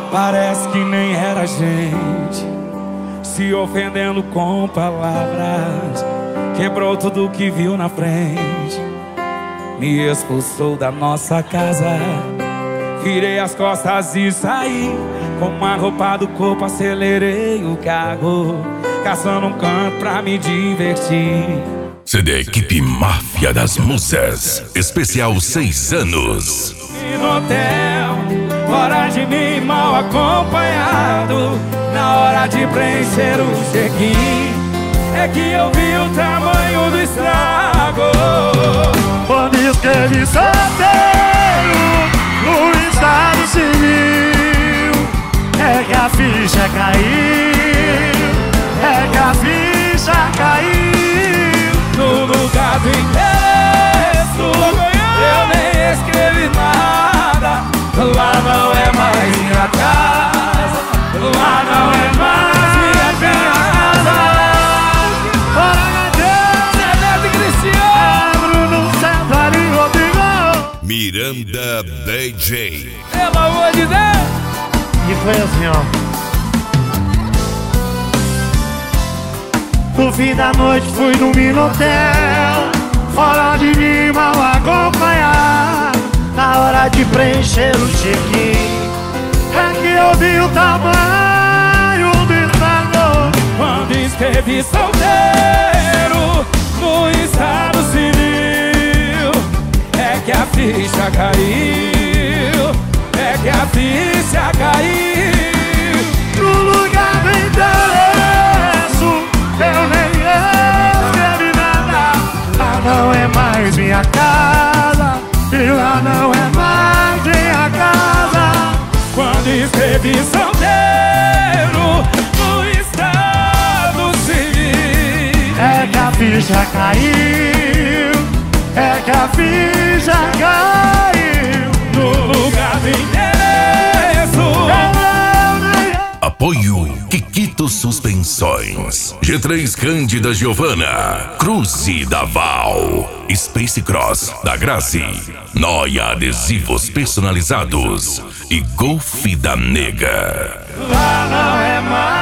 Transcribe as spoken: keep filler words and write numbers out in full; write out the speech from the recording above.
Parece que nem era gente, se ofendendo com palavras. Quebrou tudo que viu na frente, me expulsou da nossa casa. Virei as costas e saí, com uma roupa do corpo acelerei o carro, caçando um canto pra me divertir. C D Equipe Máfia das Musas, especial seis anos. E no hotel, fora de mim, mal acompanhado, na hora de preencher o check-in, é que eu vi o tamanho do estrago. Quando escrevi solteiro no estado civil, é que a ficha caiu, é que a ficha caiu. No lugar do endereço, eu nem escrevi nada. Lá não é mais minha casa, lá não é mais minha casa. Bora, Deus, Neto e Cristiano, Bruno César e Rodrigo. Miranda D J. pelo amor de Deus. E foi assim, ó. No fim da noite fui no Minotel, fora de mim, mal acompanhado, na hora de preencher o check-in, é que eu vi o tamanho do estrago. Quando escrevi solteiro no estado civil, é que a ficha caiu, é que a ficha caiu. No lugar do endereço, eu nem escrevi nada. Lá não é mais minha casa, e lá não é mais minha casa. Quando escrevi solteiro no estado civil, É que a ficha caiu, é que a ficha caiu. no lugar do endereço. Apoio Kikito Suspensões, G três Cândida Giovana, Cruze da Val, Space Cross da Grazi, Noia Adesivos Personalizados e Golfe da Nega. Lá não é mais